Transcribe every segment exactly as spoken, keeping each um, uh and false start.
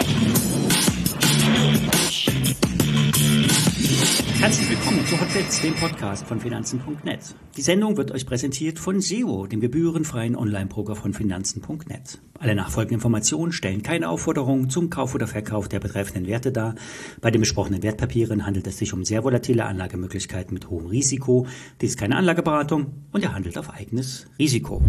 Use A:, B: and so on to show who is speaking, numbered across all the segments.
A: Herzlich willkommen zu Hotbets, dem Podcast von Finanzen punkt net. Die Sendung wird euch präsentiert von Zero, dem gebührenfreien Online-Broker von Finanzen punkt net. Alle nachfolgenden Informationen stellen keine Aufforderung zum Kauf oder Verkauf der betreffenden Werte dar. Bei den besprochenen Wertpapieren handelt es sich um sehr volatile Anlagemöglichkeiten mit hohem Risiko. Dies ist keine Anlageberatung und er handelt auf eigenes Risiko.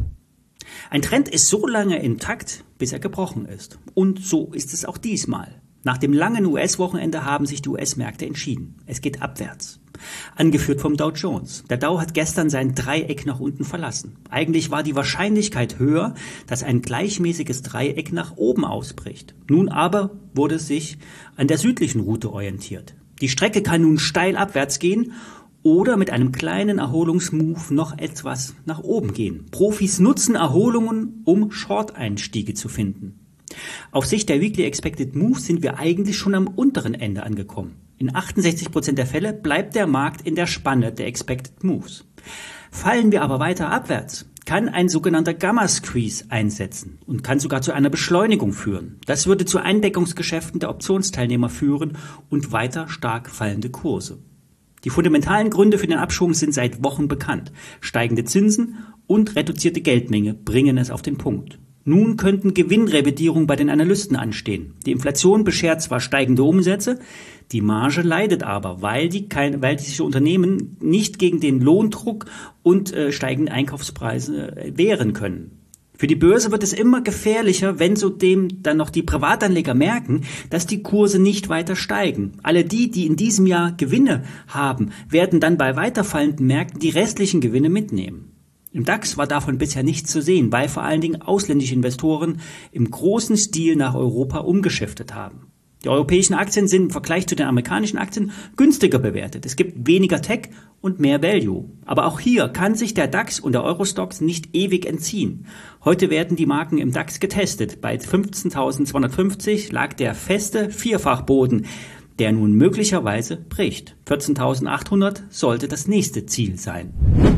A: Ein Trend ist so lange intakt, bis er gebrochen ist. Und so ist es auch diesmal. Nach dem langen U S-Wochenende haben sich die U S-Märkte entschieden. Es geht abwärts. Angeführt vom Dow Jones. Der Dow hat gestern sein Dreieck nach unten verlassen. Eigentlich war die Wahrscheinlichkeit höher, dass ein gleichmäßiges Dreieck nach oben ausbricht. Nun aber wurde es sich an der südlichen Route orientiert. Die Strecke kann nun steil abwärts gehen oder mit einem kleinen Erholungsmove noch etwas nach oben gehen. Profis nutzen Erholungen, um Short-Einstiege zu finden. Auf Sicht der Weekly Expected Moves sind wir eigentlich schon am unteren Ende angekommen. In achtundsechzig Prozent der Fälle bleibt der Markt in der Spanne der Expected Moves. Fallen wir aber weiter abwärts, kann ein sogenannter Gamma-Squeeze einsetzen und kann sogar zu einer Beschleunigung führen. Das würde zu Eindeckungsgeschäften der Optionsteilnehmer führen und weiter stark fallende Kurse. Die fundamentalen Gründe für den Abschwung sind seit Wochen bekannt. Steigende Zinsen und reduzierte Geldmenge bringen es auf den Punkt. Nun könnten Gewinnrevidierungen bei den Analysten anstehen. Die Inflation beschert zwar steigende Umsätze, die Marge leidet aber, weil die, kein, weil diese Unternehmen nicht gegen den Lohndruck und äh, steigende Einkaufspreise äh, wehren können. Für die Börse wird es immer gefährlicher, wenn zudem dann noch die Privatanleger merken, dass die Kurse nicht weiter steigen. Alle die, die in diesem Jahr Gewinne haben, werden dann bei weiterfallenden Märkten die restlichen Gewinne mitnehmen. Im DAX war davon bisher nichts zu sehen, weil vor allen Dingen ausländische Investoren im großen Stil nach Europa umgeschiftet haben. Die europäischen Aktien sind im Vergleich zu den amerikanischen Aktien günstiger bewertet. Es gibt weniger Tech und mehr Value. Aber auch hier kann sich der DAX und der Eurostoxx nicht ewig entziehen. Heute werden die Marken im DAX getestet. Bei fünfzehntausendzweihundertfünfzig lag der feste Vierfachboden, der nun möglicherweise bricht. vierzehntausendachthundert sollte das nächste Ziel sein.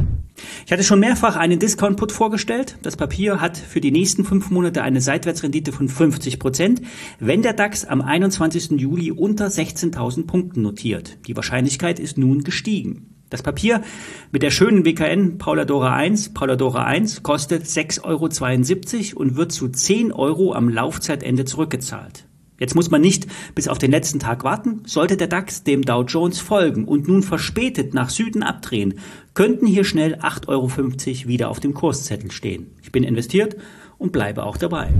A: Ich hatte schon mehrfach einen Discount-Put vorgestellt. Das Papier hat für die nächsten fünf Monate eine Seitwärtsrendite von fünfzig Prozent, wenn der DAX am einundzwanzigsten Juli unter sechzehntausend Punkten notiert. Die Wahrscheinlichkeit ist nun gestiegen. Das Papier mit der schönen W K N Pauladora eins, Pauladora eins kostet sechs Euro zweiundsiebzig und wird zu zehn Euro am Laufzeitende zurückgezahlt. Jetzt muss man nicht bis auf den letzten Tag warten. Sollte der DAX dem Dow Jones folgen und nun verspätet nach Süden abdrehen, könnten hier schnell acht Euro fünfzig wieder auf dem Kurszettel stehen. Ich bin investiert und bleibe auch dabei.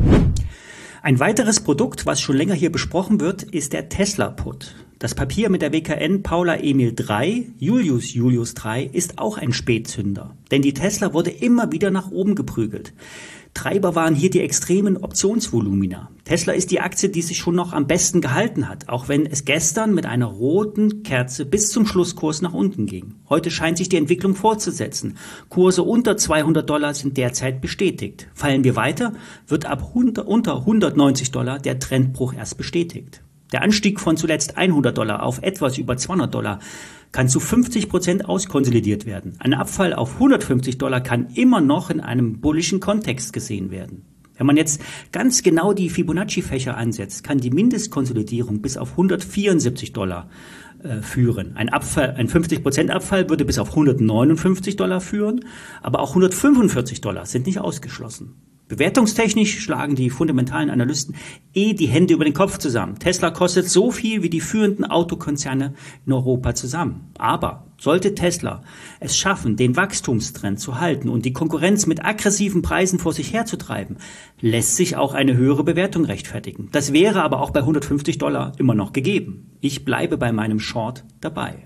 A: Ein weiteres Produkt, was schon länger hier besprochen wird, ist der Tesla-Put. Das Papier mit der W K N Paula Emil drei, Julius Julius drei, ist auch ein Spätzünder. Denn die Tesla wurde immer wieder nach oben geprügelt. Treiber waren hier die extremen Optionsvolumina. Tesla ist die Aktie, die sich schon noch am besten gehalten hat, auch wenn es gestern mit einer roten Kerze bis zum Schlusskurs nach unten ging. Heute scheint sich die Entwicklung fortzusetzen. Kurse unter zweihundert Dollar sind derzeit bestätigt. Fallen wir weiter, wird ab unter hundertneunzig Dollar der Trendbruch erst bestätigt. Der Anstieg von zuletzt hundert Dollar auf etwas über zweihundert Dollar kann zu fünfzig Prozent auskonsolidiert werden. Ein Abfall auf hundertfünfzig Dollar kann immer noch in einem bullischen Kontext gesehen werden. Wenn man jetzt ganz genau die Fibonacci-Fächer ansetzt, kann die Mindestkonsolidierung bis auf hundertvierundsiebzig Dollar äh, führen. Ein Abfall, ein fünfzig Prozent Abfall würde bis auf hundertneunundfünfzig Dollar führen, aber auch hundertfünfundvierzig Dollar sind nicht ausgeschlossen. Bewertungstechnisch schlagen die fundamentalen Analysten eh die Hände über den Kopf zusammen. Tesla kostet so viel wie die führenden Autokonzerne in Europa zusammen. Aber sollte Tesla es schaffen, den Wachstumstrend zu halten und die Konkurrenz mit aggressiven Preisen vor sich herzutreiben, lässt sich auch eine höhere Bewertung rechtfertigen. Das wäre aber auch bei hundertfünfzig Dollar immer noch gegeben. Ich bleibe bei meinem Short dabei.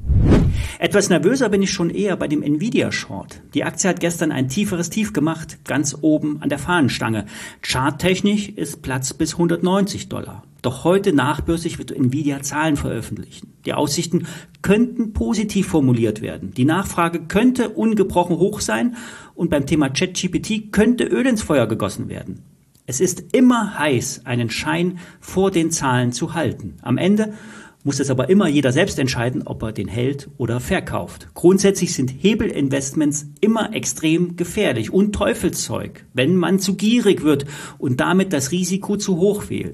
A: Etwas nervöser bin ich schon eher bei dem Nvidia-Short. Die Aktie hat gestern ein tieferes Tief gemacht, ganz oben an der Fahnenstange. Charttechnisch ist Platz bis hundertneunzig Dollar. Doch heute nachbörslich wird Nvidia Zahlen veröffentlichen. Die Aussichten könnten positiv formuliert werden. Die Nachfrage könnte ungebrochen hoch sein und beim Thema ChatGPT könnte Öl ins Feuer gegossen werden. Es ist immer heiß, einen Schein vor den Zahlen zu halten. Am Ende muss es aber immer jeder selbst entscheiden, ob er den hält oder verkauft. Grundsätzlich sind Hebelinvestments immer extrem gefährlich und Teufelszeug, wenn man zu gierig wird und damit das Risiko zu hoch wählt.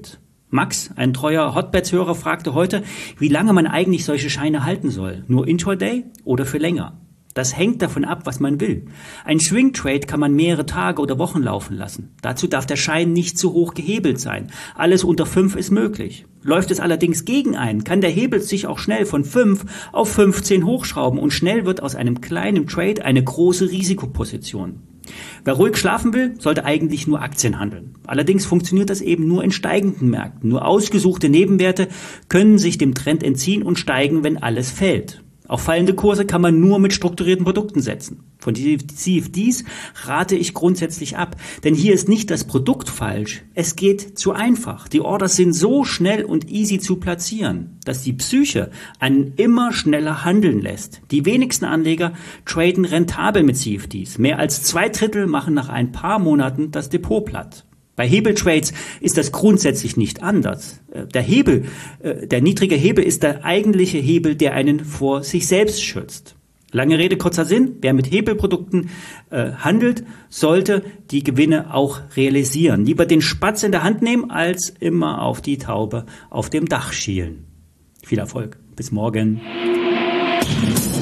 A: Max, ein treuer Hotbets-Hörer, fragte heute, wie lange man eigentlich solche Scheine halten soll. Nur Intraday oder für länger? Das hängt davon ab, was man will. Ein Swing-Trade kann man mehrere Tage oder Wochen laufen lassen. Dazu darf der Schein nicht zu hoch gehebelt sein. Alles unter fünf ist möglich. Läuft es allerdings gegen einen, kann der Hebel sich auch schnell von fünf auf fünfzehn hochschrauben und schnell wird aus einem kleinen Trade eine große Risikoposition. Wer ruhig schlafen will, sollte eigentlich nur Aktien handeln. Allerdings funktioniert das eben nur in steigenden Märkten. Nur ausgesuchte Nebenwerte können sich dem Trend entziehen und steigen, wenn alles fällt. Auch fallende Kurse kann man nur mit strukturierten Produkten setzen. Von C F Ds rate ich grundsätzlich ab, denn hier ist nicht das Produkt falsch, es geht zu einfach. Die Orders sind so schnell und easy zu platzieren, dass die Psyche einen immer schneller handeln lässt. Die wenigsten Anleger traden rentabel mit C F Ds. Mehr als zwei Drittel machen nach ein paar Monaten das Depot platt. Bei Hebeltrades ist das grundsätzlich nicht anders. Der Hebel, der niedrige Hebel ist der eigentliche Hebel, der einen vor sich selbst schützt. Lange Rede, kurzer Sinn. Wer mit Hebelprodukten äh, handelt, sollte die Gewinne auch realisieren. Lieber den Spatz in der Hand nehmen, als immer auf die Taube auf dem Dach schielen. Viel Erfolg. Bis morgen.